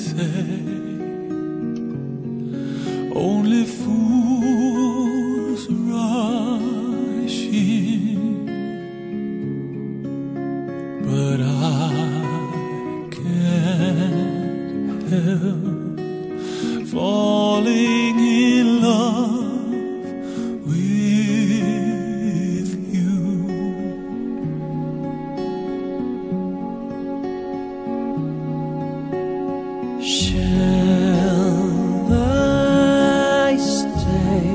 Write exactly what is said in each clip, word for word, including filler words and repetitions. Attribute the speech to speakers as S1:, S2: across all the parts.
S1: say only fools rush in, but I can't help falling in love with you. Shall I stay?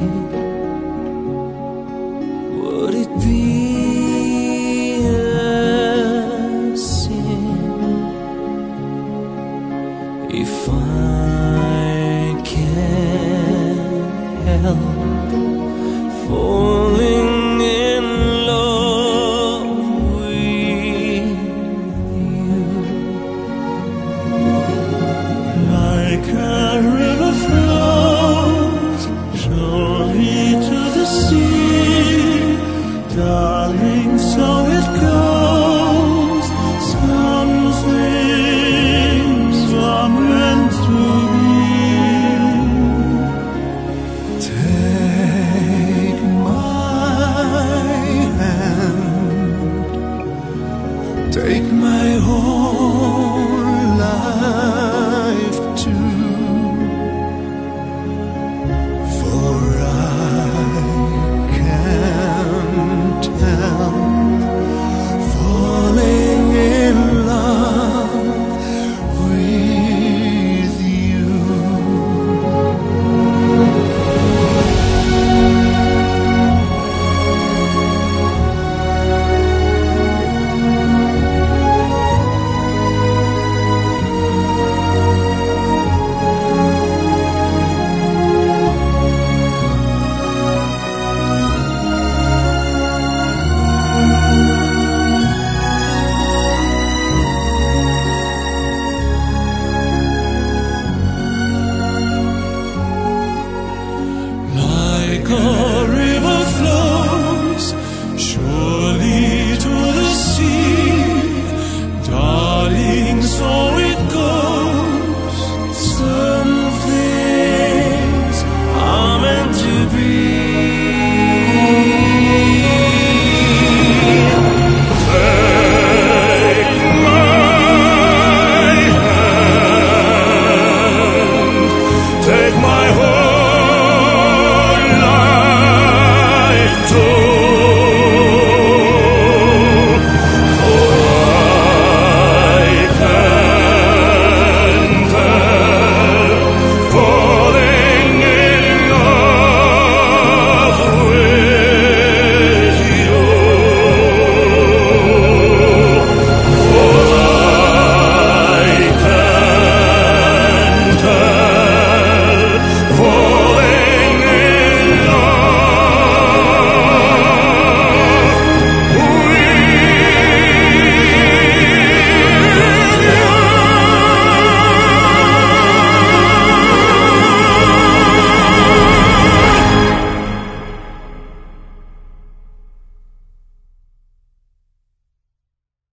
S1: Would it be a sin if I can't help falling in love with you? Like a river flows surely to the sea, darling, so it goes. Some things are meant to be. Take my hand, take my whole